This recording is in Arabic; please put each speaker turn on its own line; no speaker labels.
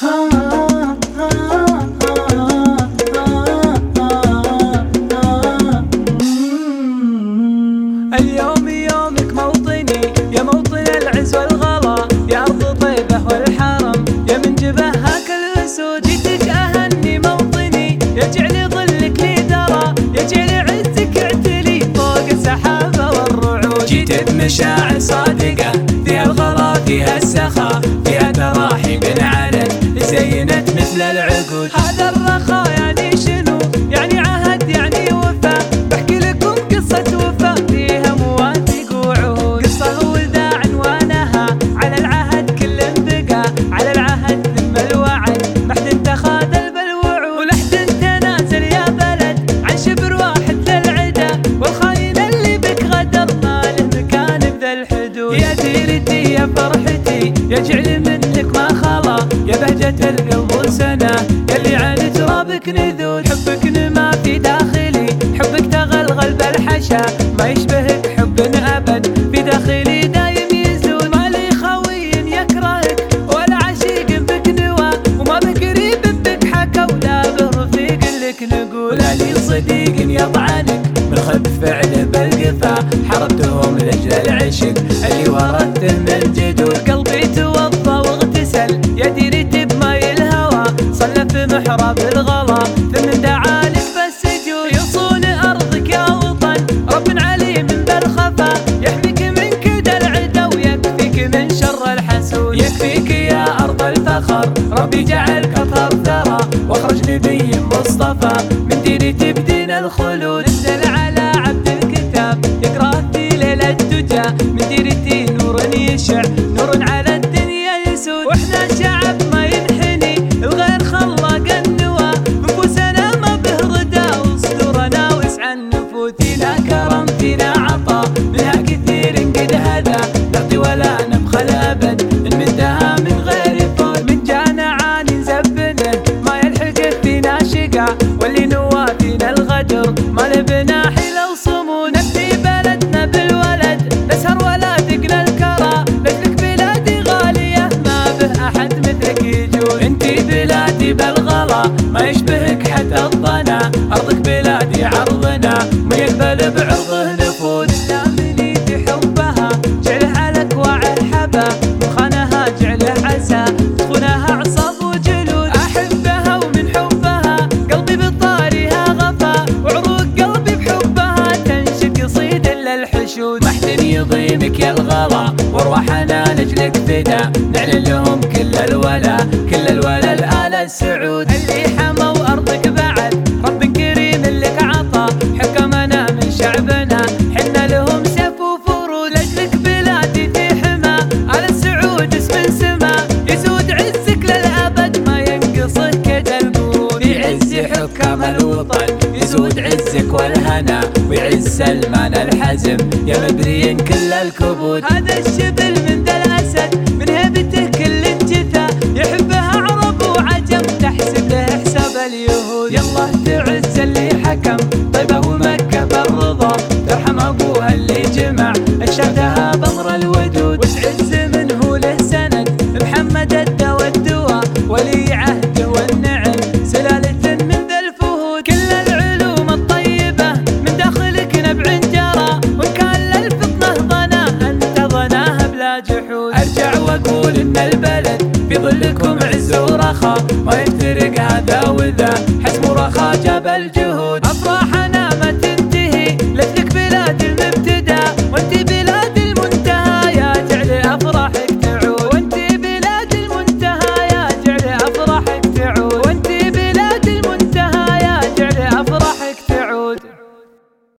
اليوم يومك موطني يا موطن العز والغلا، يا أرض طيبة والحرم يا من جبهها كالأسود. جيتك أهني موطني يا جعل ظلك لي درى، يا جعل عزك اعتلي فوق السحابة والرعود. جيت بمشاعر صادقة فيها الغلا فيها السخاء فيها تراحيب علن زينت مثل العقود. هذا الرخاء يعني شنو؟ يعني عهد يعني وفا، بحكي لكم قصة وفا فيها مواثيق وعهود. قصة ولدها عنوانها على العهد كل بقى، على العهد ثم الوعد ما حد تخاذل بالوعود، ولا حد تنازل يا بلد عن شبر واحد للعدا، والخاين اللي بك غدر ما له مكان بذا الحدود. يا ديرتي يا فرحتي يا جعل منك ما خلا، يا بهجة القلب وسنة يلي عن ترابك نذود. حبك نما في داخلي حبك تغلغل بالحشا، ما يشبهك حب أبد في داخلي دايم يزود. ما لي خوي يكرهك ولا عشيق بك نوى، وما به قريب بك حكى ولا به رفيق لك نقول. ولا لي صديق يطعنك بالخب فعله بالقفا، حربتهم لأجل العشق اللي ورثته من جدود. قلبي توضى واغتسل يا ديرتي بماي الهوى، صلى في محراب الغلا ثم دعالك بالسجود. يصون أرضك يا وطن رب عليم بالخفا، يحميك من كيد العدا ويكفيك من شر الحسود. يكفيك يا أرض الفخر ربي جعلك أطهر ثرى، واخرج نبي مصطفى من ديرتي بدين الخلود. نزل على عبد الكتاب يقرأ في ليلة الدجى، من ديرتي نور يشع نور على الدنيا يسود. واحنا شعب ما ينحني الغير خلق النوى، نفوسنا ما به ردى وصدورنا وسع النفوذ. فينا كرم فينا عطا منها كثير قد هدى، نعطي ولا نبخل ابد نمدها من غير فوت. من جانا عاني نزبنه ما يلحق فينا شقا، واللي نوى فينا الغدر ما لبنا حيله وصمود. نبني بلدنا بالولد نسهر ولا تقلى الكرى، لجلك بلادي غالية ما به أحد مثلك يجود. انتي بلادي بالغلا ما يشبهك حتى الضنا، أرضك بلادي عرضنا ما يقبل بعرضه نفود. لا منيتي حبها جعله على أكواع الحبا، مخانها جعله عسى تخونها عصاب وجلود. أحبها ومن حبها قلبي بطارها غفا، وعروق قلبي بحبها تنشق يصيد إلا الحشود. ما حد يضيمك يا الغلا وارواحنا لجلك فدا، نعلن لهم كل الولا كل الولا لآل السعود. اللي حموا أرضك بعد رب كريم لك عطا، حكمنا من شعبنا حنا لهم سيف وفرود. لجلك بلادي في حما آل السعود اسم سما، يسود عزك للأبد ما ينقصه كد القرود. يعز حكام الوطن يسود عزك والهنا، ويعز سلمان الحزم يا مبريين كل الكبود. هذا الشبل من ذا الأسد من هيبته كل انجثى، يحبها عرب وعجم تحسب له حساب اليهود. يالله تعز اللي حكم طيبة ومكة بالرضا، ترحم أبوها اللي جمع أنشادها بأمر الودود. وتعز منه له سند محمد الدى والدوا، ولي عهده والنعم سلالة من ذا الفهود. كل العلوم الطيبة من داخلك نبع جرى، وإن كان للفطنة ظنا أنت ظناها بلا جحود. أرجع وأقول إن البلد في ظلكم عز ورخاء، ما يفترق هذا وذا